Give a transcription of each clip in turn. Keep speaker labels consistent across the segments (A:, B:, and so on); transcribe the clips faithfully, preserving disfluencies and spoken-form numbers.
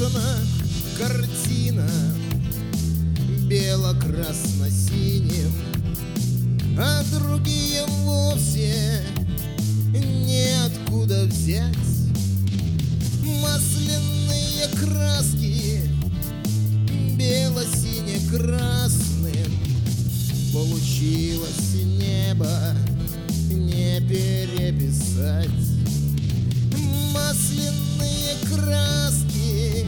A: написана картина бело-красно-синим, а другие вовсе неоткуда взять. Масляные краски бело-сине-красным, получилось небо не переписать. Масляные краски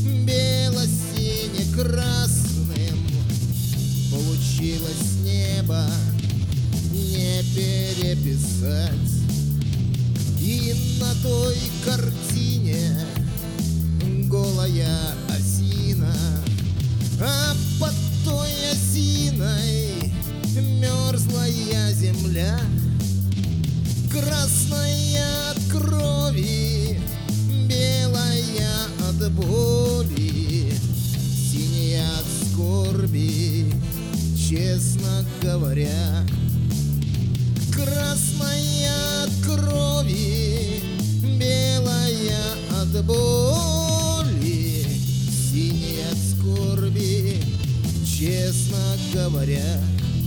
A: бело-сине-красным, получилось небо не переписать. И на той картине голая осина, а под той осиной мерзлая земля, красная от крови, белая от боли, синяя от скорби, честно говоря. Красная от крови, белая от боли, синяя от скорби, честно говоря.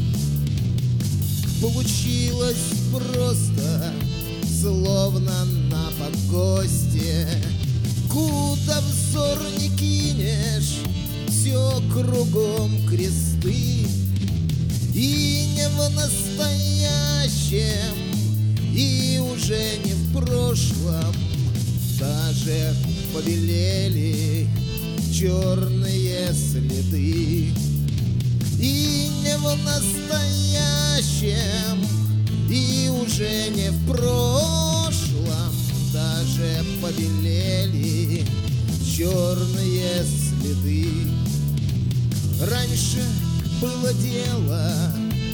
A: Получилось просто, словно на погосте. Куда взор не кинешь, все кругом кресты. И не в настоящем, и уже не в прошлом даже побелели черные следы. И не в настоящем, и уже не в прошлом даже побелели черные следы. Раньше было дело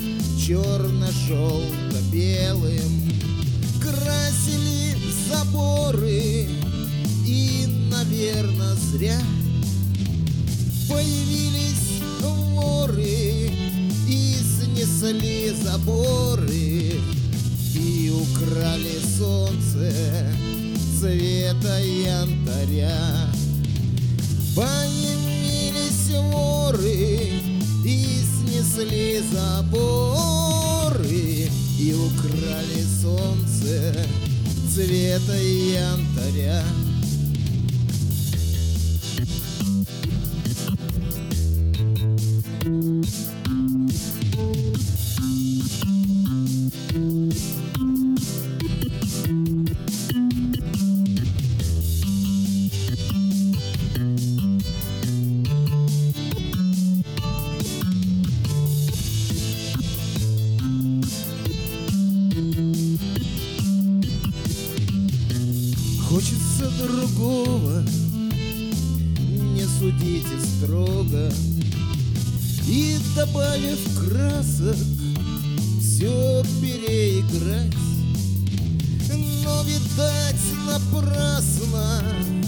A: черно-желто-белым, красили заборы, и, наверно, зря. Появились воры и снесли заборы, и украли солнце цвета янтаря. Появились воры и снесли заборы, и украли солнце цвета янтаря. Хочется другого, не судите строго, и, добавив красок, все переиграть. Но, видать, напрасно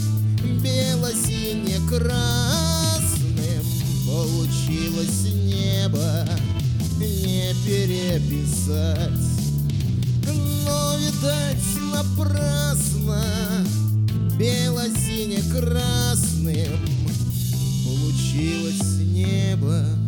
A: бело-сине-красным получилось небо не переписать. Но, видать, напрасно бело-сине-красным получилось небо